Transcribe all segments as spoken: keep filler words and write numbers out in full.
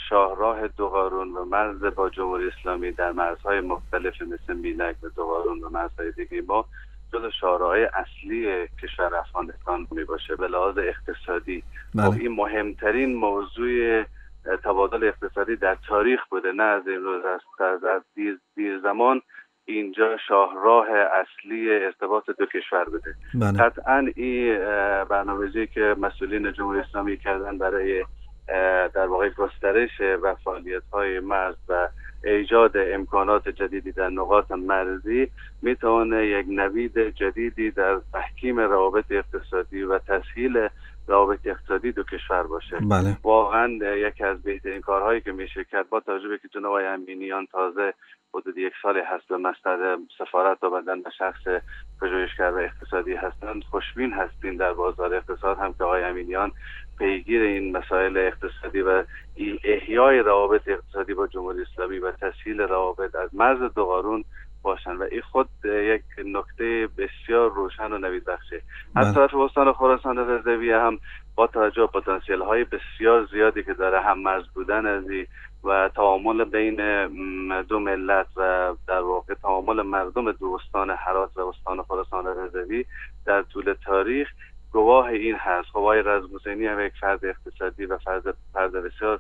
شاهراه دوقارون و مرز با جمهوری اسلامی در مرزهای مختلف مثل میلک و دوقارون و مرزهای دیگه ما جز شاهراهای اصلی کشور افغانستان می باشه به لحاظ اقتصادی. بله. خب این مهمترین موضوع تبادل اقتصادی در تاریخ بوده، نه از امروز، از از دیر, دیر زمان اینجا شاهراه اصلی ارتباط دو کشور بوده. بله. قطعا این برنامه‌ریزی که مسئولین جمهوری اسلامی کردن برای در واقع گسترش و فعالیت‌های مرز و ایجاد امکانات جدیدی در نقاط مرزی میتونه یک نوید جدیدی در تحکیم روابط اقتصادی و تسهیل روابط اقتصادی دو کشور باشه. بله. واقعا یکی از بهترین کارهایی که میشه کرد، با توجه به که جناب آقای امینیان تازه حدود یک سالی هست به مستر سفارت و بعدن به شخص پژوهشگر و اقتصادی هستند، خوشبین هستیم در بازار اقتصاد هم که آقای امینیان پیگیر این مسائل اقتصادی و احیای روابط اقتصادی با جمهوری اسلامی و تسهیل روابط از مرز دوقارون باشن و این خود یک نکته بسیار روشن و نوید بخشه. از طرف استان خراسان رضوی هم با توجه به پتانسیل های بسیار زیادی که داره، هم مرز بودن از و تعامل بین دو ملت و در واقع تعامل مردم دو استان هرات و استان خراسان رضوی در طول تاریخ گواه این هست. خب آقای رضا حسینی هم یک فرد اقتصادی و فرد فرد بسیار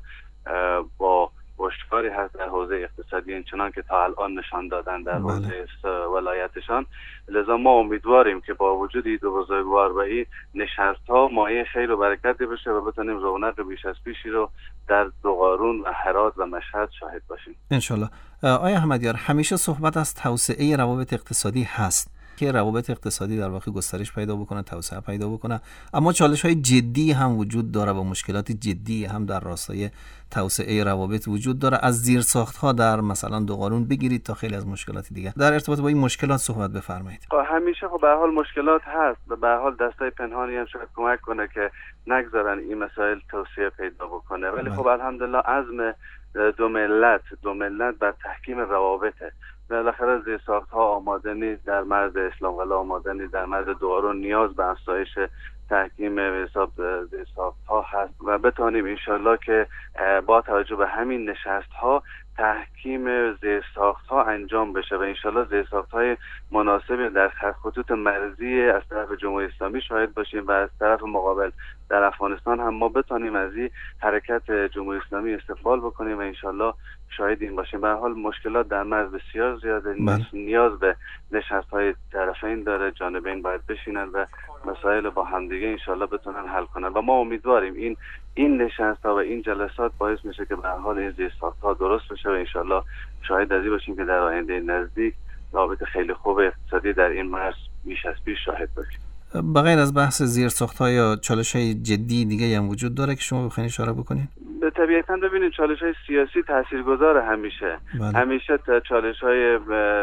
با پشتکاری هست در حوزه اقتصادی، اینچنان که تا الان نشان دادن در حوزه ولایتشان. لذا ما امیدواریم که با وجود این دو بزرگوار و این نشست‌ها مایه خیر و برکتی بشه و بتونیم رونق بیش از پیشی رو در دوقارون و هرات و مشهد شاهد باشیم انشالله. آقای احمدیار، همیشه صحبت از توسعه روابط اقتصادی هست که روابط اقتصادی در واقع گسترش پیدا بکنه، توسعه پیدا بکنه، اما چالش‌های جدی هم وجود داره و مشکلات جدی هم در راستای توسعه روابط وجود داره، از زیرساخت‌ها در مثلا دوقارون بگیرید تا خیلی از مشکلات دیگه. در ارتباط با این مشکلات صحبت بفرمایید. همیشه خب به هر حال مشکلات هست و به هر حال دستای پنهانی هم شاید کمک کنه که نگذارن این مسائل توسعه پیدا بکنه، ولی خب الحمدلله عزم دو ملت دو ملت بر تحکیم روابطه. بالاخره زیرساخت‌ها آماده نیست در مرز اسلام قلعه، آماده نیست در مرز دوقارون، نیاز به افزایش تحکیم حساب زیرساخت‌ها هست و بتونیم انشالله که با توجه به همین نشست‌ها تحکیم زیرساخت‌ها انجام بشه و انشالله زیرساخت‌های مناسبی در خطوط مرزی از طرف جمهوری اسلامی شاهد باشیم و از طرف مقابل در افغانستان هم ما بتونیم از این حرکت جمهوری اسلامی استقبال بکنیم و انشالله شاهد این باشیم. به هر حال مشکلات در مرز بسیار زیاده، نیاز به نشست‌های طرفین داره، جانبین باید بشینن و مسائل با همدیگه انشالله بتونن حل کنن و ما امیدواریم این این نشست‌ها و این جلسات باعث میشه که به هر حال این زیرساخت‌ها درست بشه و انشالله شاهد از این باشیم که در آینده نزدیک رابطه خیلی خوب اقتصادی در این مرز بیش از پیش شاهد باشیم. بغیر از بحث زیرساخت‌ها یا چالش‌های جدی دیگه هم وجود داره که شما بخواید اشاره بکنید؟ به طبیعتاً ببینید چالش‌های سیاسی تاثیرگذار همیشه. بله. همیشه چالش‌های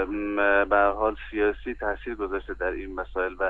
به هر حال سیاسی تاثیر گذاشته در این مسائل و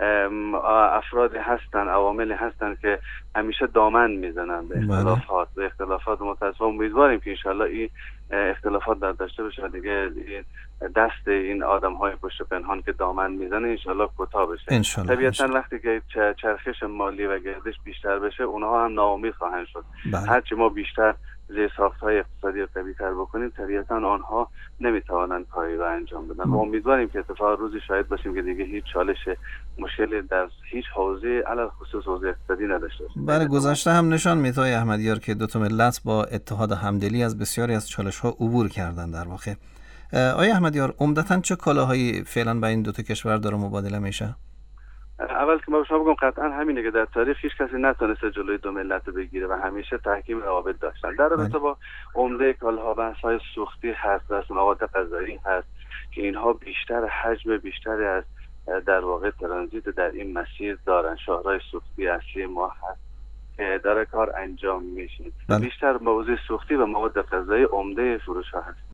افراد هستن، عواملی هستن که همیشه دامن میزنن به اختلافات به اختلافات متأسفانه. امیدواریم که انشالله این اختلافات برداشته بشه دیگه دست این آدم‌های پشت پنهان که دامن میزنه انشالله کوتاه بشه. طبیعتاً وقتی که چرخش مالی و گردش بیشتر بشه اونها هم ناامید خواهند شد. هرچی ما بیشتر زیرساخت‌های اقتصادی رو قوی‌تر بکنیم طبیعتاً آنها نمیتوانند کاری رو انجام بدن. ما امیدواریم که اتفاق روزی شاهد باشیم که دیگه هیچ چالش مشکلی در هیچ حوزه علاوه خصوص حوزه اقتصادی نداشته باشیم. برای گذشته هم نشان میده آقای احمدیار که دو تا ملت با اتحاد و همدلی از بسیاری از چالش‌ها عبور کردن. در واقع آقای احمدیار عمدتاً چه کالاهایی فعلا بین دو تا کشور داره مبادله میشه؟ اول که ما به شما بگم قطعا همینه که در تاریخ هیچ کسی نتونسته جلوی دو ملت بگیره و همیشه تحکیم روابط داشتن. در رابطه با عمده کالاها بحث‌های سوختی هست، بحث مواد غذایی هست که اینها بیشتر حجم بیشتری از در واقع ترانزیت در این مسیر دارن. شاهراه سوختی اصلی ما هست که داره کار انجام میشه. بیشتر موضوع سوختی و مواد غذایی عمده فروش ها هست.